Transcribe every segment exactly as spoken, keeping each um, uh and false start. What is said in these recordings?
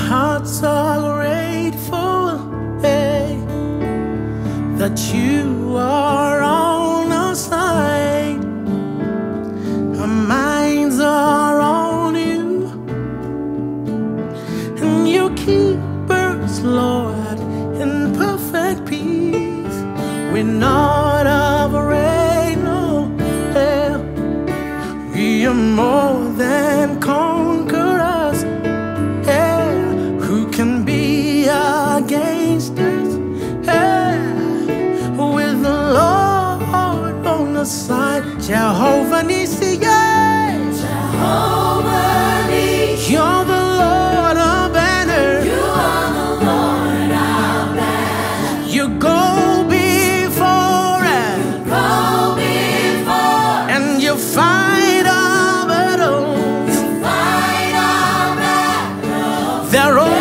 hearts are grateful, hey, that you are on our side. Our minds are on you, and you keep us, Lord, in perfect peace. We're not afraid, no, hey. We are more than conquerors. Who can be against us? Hey, with the Lord on the side, Jehovah Nissi, yeah. Jehovah Nissi, you're the Lord our banner. you are the Lord our banner. You go before us, You go before, and you fight our battles. you fight our battles. They're all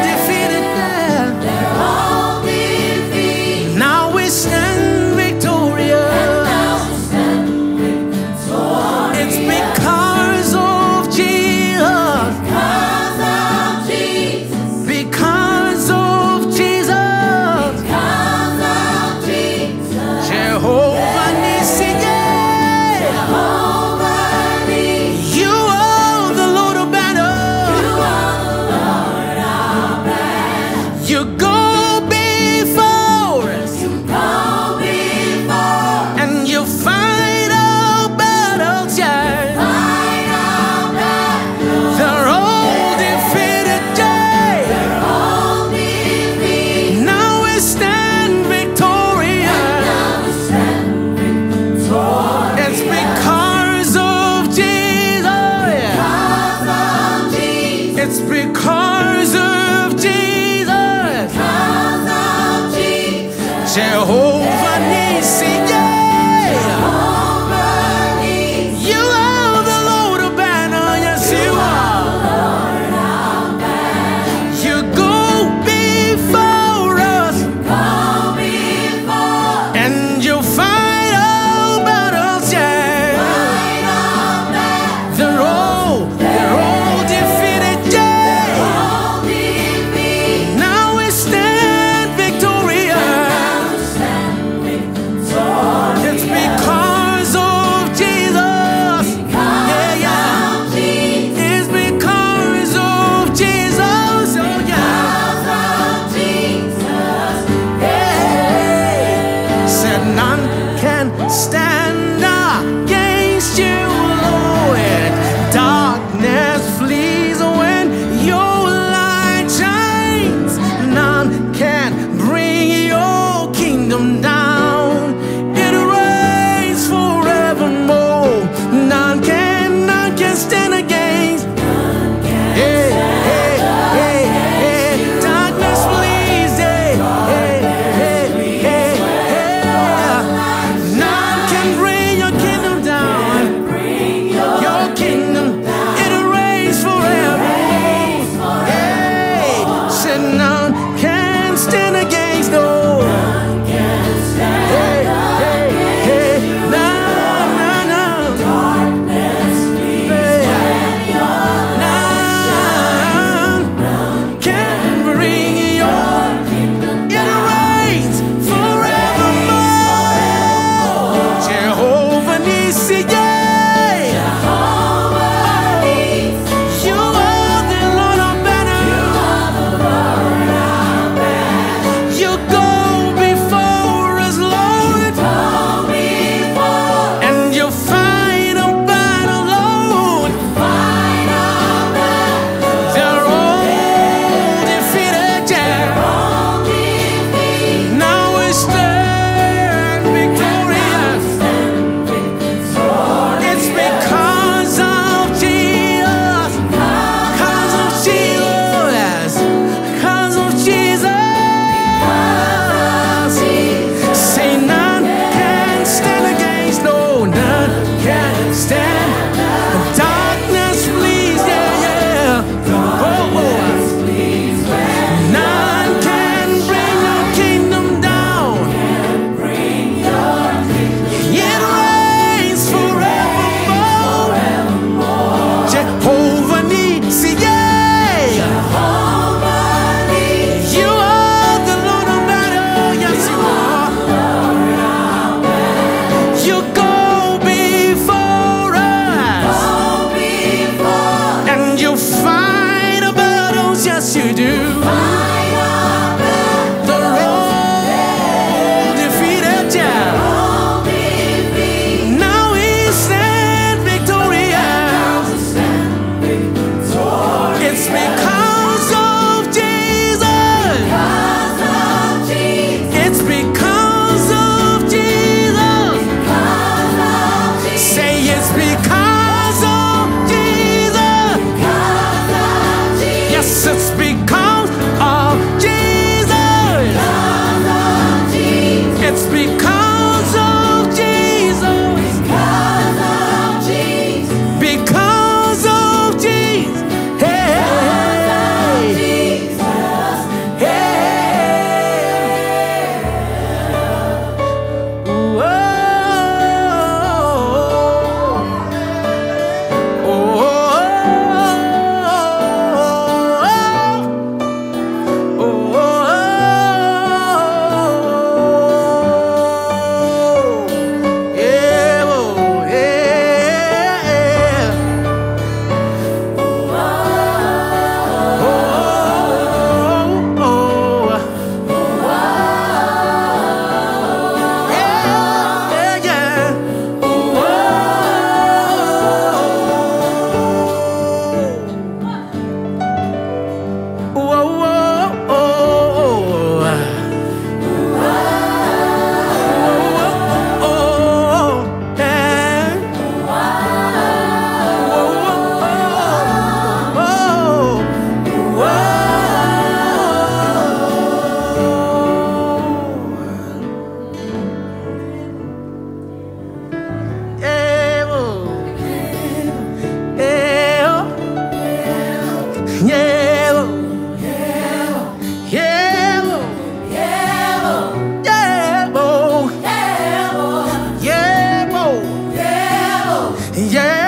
it's because of Jesus. Because of Jesus. Jehovah Nissi, yeah. Jehovah Nissi, you are the Lord of banner, yes you are. Lord our banner. You go before us, you go before, and you fight our battles, yeah. Yeah.